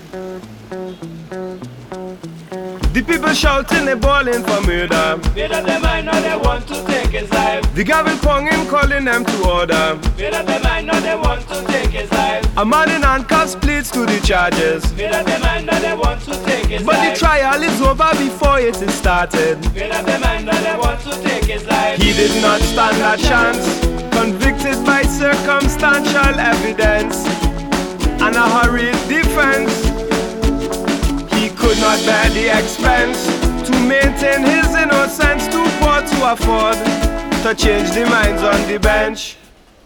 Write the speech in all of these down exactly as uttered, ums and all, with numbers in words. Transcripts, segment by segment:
The people shouting, they bawling for murder. Made up their mind, now they want to take his life. The Gavin Pongin calling them to order. Made up their mind, now they want to take his life. A man in handcuffs pleads to the charges. Made up their mind, now they want to take his But life. the trial is over before it is started. Made up their mind, now they want to take his life. He did not stand a chance, convicted by circumstantial evidence and a hurried defense. He could not bear the expense to maintain his innocence, too poor to afford to change the minds on the bench.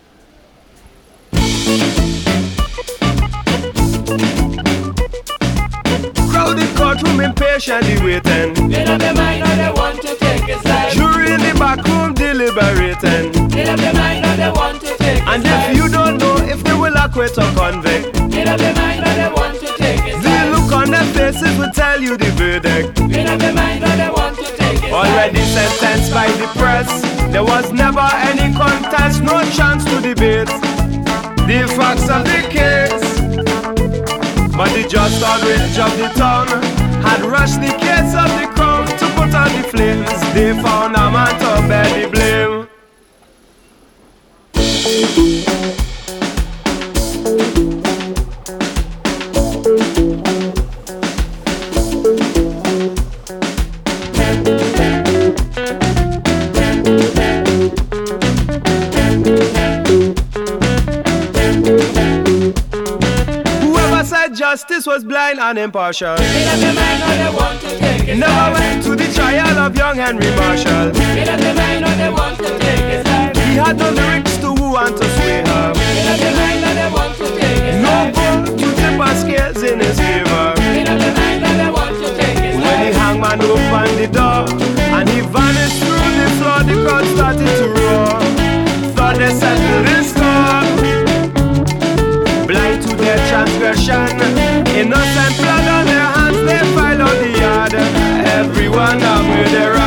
Crowded courtroom impatiently waiting. Made up their mind, now they want to take his life. Jury in the back room deliberating. Made up their mind, now they want to take his And life. if you don't know if they will acquit or convict, Made up their mind, now they want to take his the life. look on their faces will tell you the verdict. Made up their mind, now they want to take his life. Already sentenced by the press, there was never any contest, no chance to debate the facts of the case. But the just outrage of the town had rushed the case of the crown to put on the flames. They found a man to bear the blame. Whoever said justice was blind and impartial Made up their mind, now they want to take his never life. went to the trial of young Henry Marshall. Made up their mind, now they want to take his life. He had no lyrics to woo and to sway her, Made up their mind, now they want to take his no life. bull to tip her scales in his favor. Made up their mind, now they want to take his When the life. hangman opened the door and he vanished through the floor, the crowd started to roar. Thought they settled the score. Blind to their transgression, innocent blood on their hands, they filed on the yard. Everyone a murderer.